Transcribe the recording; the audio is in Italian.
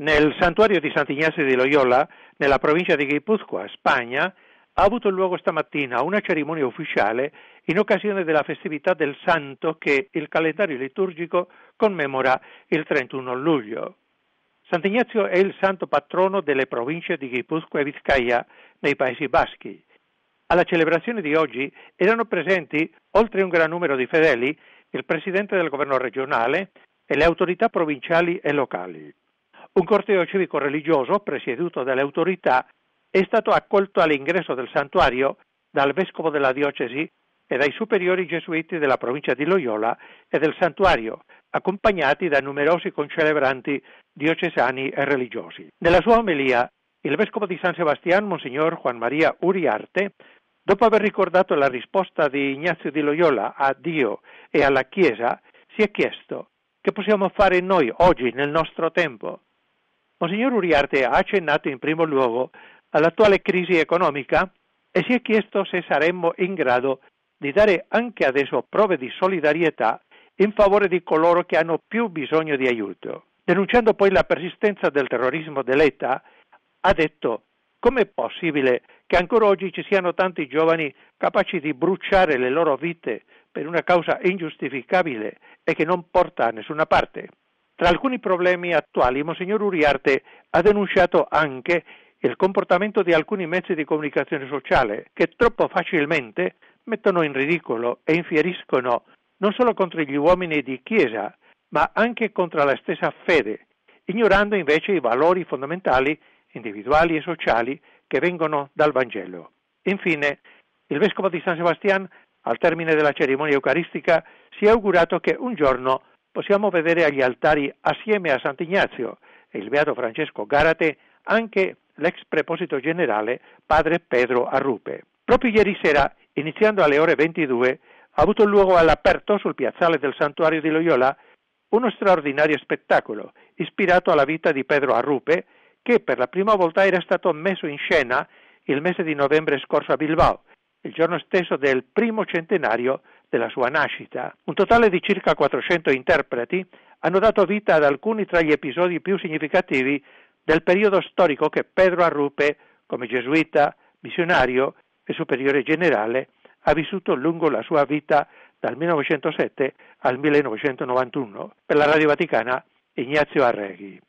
Nel santuario di Sant'Ignazio di Loyola, nella provincia di Guipúzcoa, Spagna, ha avuto luogo stamattina una cerimonia ufficiale in occasione della festività del santo che il calendario liturgico commemora il 31 luglio. Sant'Ignazio è il santo patrono delle province di Guipúzcoa e Vizcaya nei Paesi Baschi. Alla celebrazione di oggi erano presenti, oltre un gran numero di fedeli, il presidente del governo regionale e le autorità provinciali e locali. Un corteo civico-religioso, presieduto dalle autorità, è stato accolto all'ingresso del santuario dal vescovo della diocesi e dai superiori gesuiti della provincia di Loyola e del santuario, accompagnati da numerosi concelebranti diocesani e religiosi. Nella sua omelia, il vescovo di San Sebastián, Monsignor Juan María Uriarte, dopo aver ricordato la risposta di Ignazio di Loyola a Dio e alla Chiesa, si è chiesto: che possiamo fare noi oggi nel nostro tempo? Monsignor Uriarte ha accennato in primo luogo all'attuale crisi economica e si è chiesto se saremmo in grado di dare anche adesso prove di solidarietà in favore di coloro che hanno più bisogno di aiuto. Denunciando poi la persistenza del terrorismo dell'ETA, ha detto: com'è possibile che ancora oggi ci siano tanti giovani capaci di bruciare le loro vite per una causa ingiustificabile e che non porta a nessuna parte? Tra alcuni problemi attuali, Monsignor Uriarte ha denunciato anche il comportamento di alcuni mezzi di comunicazione sociale che troppo facilmente mettono in ridicolo e infieriscono non solo contro gli uomini di Chiesa, ma anche contro la stessa fede, ignorando invece i valori fondamentali, individuali e sociali che vengono dal Vangelo. Infine, il vescovo di San Sebastián, al termine della cerimonia eucaristica, si è augurato che un giorno possiamo vedere agli altari, assieme a Sant'Ignazio e il beato Francesco Garate, anche l'ex preposito generale padre Pedro Arrupe. Proprio ieri sera, iniziando alle ore 22, ha avuto luogo all'aperto sul piazzale del santuario di Loyola uno straordinario spettacolo ispirato alla vita di Pedro Arrupe, che per la prima volta era stato messo in scena il mese di novembre scorso a Bilbao, il giorno stesso del primo centenario della sua nascita. Un totale di circa 400 interpreti hanno dato vita ad alcuni tra gli episodi più significativi del periodo storico che Pedro Arrupe, come gesuita, missionario e superiore generale, ha vissuto lungo la sua vita dal 1907 al 1991. Per la Radio Vaticana, Ignazio Arreghi.